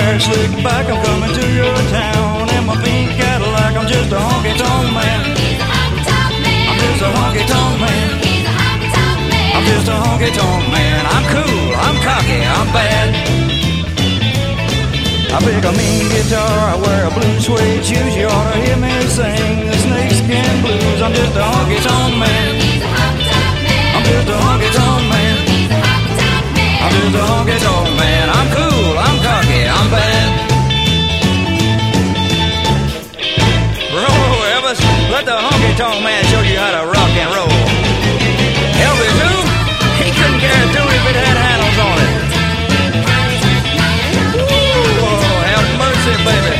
hair slicked back, I'm coming to your town. In my pink Cadillac, I'm just a honky-tonk man. I'm just a honky-tonk man. I'm just a honky-tonk man. I'm cool, I'm cocky, I'm bad. I pick a mean guitar, I wear a blue suede shoes. You ought to hear me sing the snakeskin blues. I'm just a honky-tonk man. I'm just a honky-tonk man. I'm just a honky-tonk man. I'm cool, I'm cocky, I'm bad. Roll, Elvis, let the honky-tonk man show you how to rock and roll. Elvis who? He couldn't carry a tune if it had handles on it. Ooh, have mercy, baby.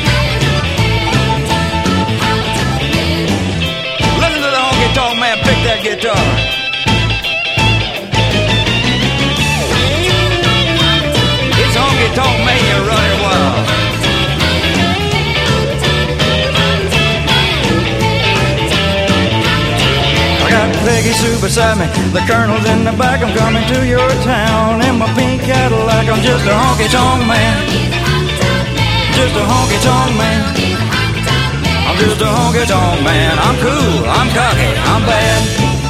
Listen to the honky-tonk man pick that guitar. Honky-tonk mania running wild. I got Peggy Sue beside me, the colonel's in the back. I'm coming to your town in my pink Cadillac. I'm just a honky-tonk man. Just a honky-tonk man. I'm just a honky-tonk man. I'm cool, I'm cocky, I'm bad.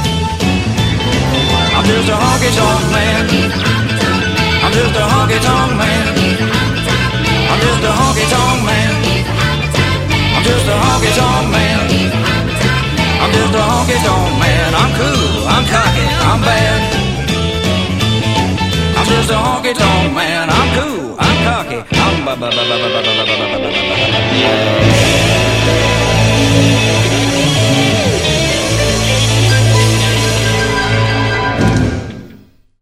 I'm just a honky-tonk man. I'm just a honky-tonk man. I'm just a honky-tonk man. I'm just a honky-tonk man. I'm just a honky-tonk man. I'm cool, I'm cocky, I'm bad. I'm just a honky-tonk man. I'm cool, I'm cocky, I'm